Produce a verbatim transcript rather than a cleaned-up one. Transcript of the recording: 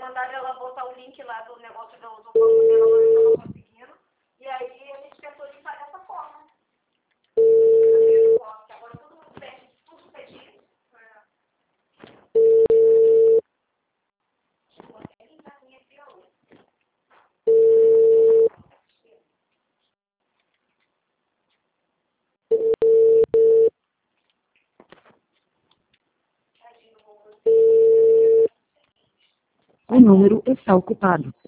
mandaram ela botar o link lá do negócio do, do banco dela, ela não estava conseguindo. E aí a gente pensou em fazer dessa forma. Agora todo mundo pede, tudo pedido. O número está ocupado.